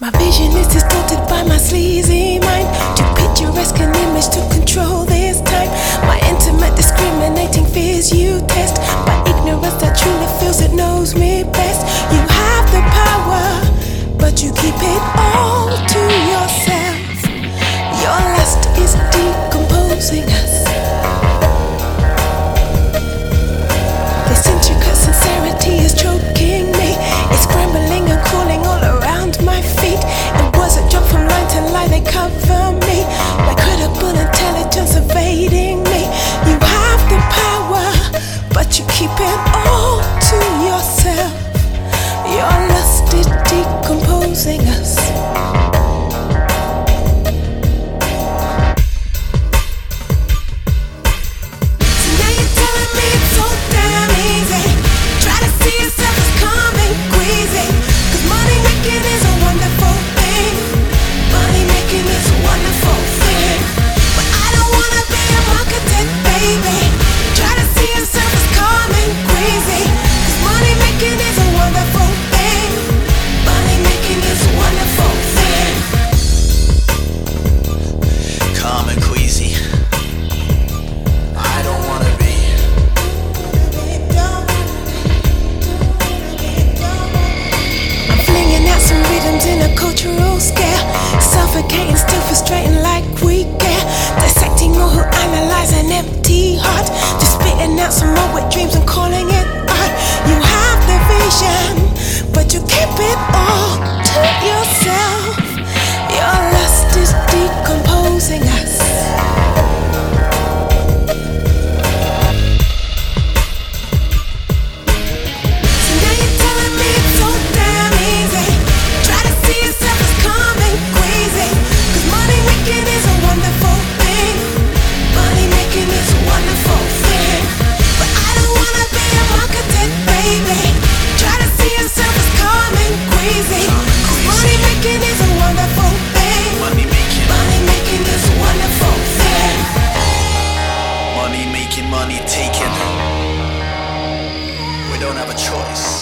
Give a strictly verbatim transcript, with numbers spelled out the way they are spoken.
My vision is distorted by my sleazy mind. Too picturesque an image to control this time. My intimate discriminating fears you test. By ignorance that truly feels it knows me best. You have the power, but you keep it all to yourself. Your lust is decomposing us. This intricate sincerity is choking me. It's scrambling and crawling all around my feet. And words that jump from line to line, they cover me like credible intelligence evading me. You have the power, but you keep it all to yourself. Your lust is decomposing us. In a cultural scale, suffocating, still frustrating like we care. Dissecting all who analyze an empty heart. Just spitting out some more wet dreams and calling it art. You have the vision, but you keep it all to yourself. Your lust is decomposing us. Money taken. We don't have a choice.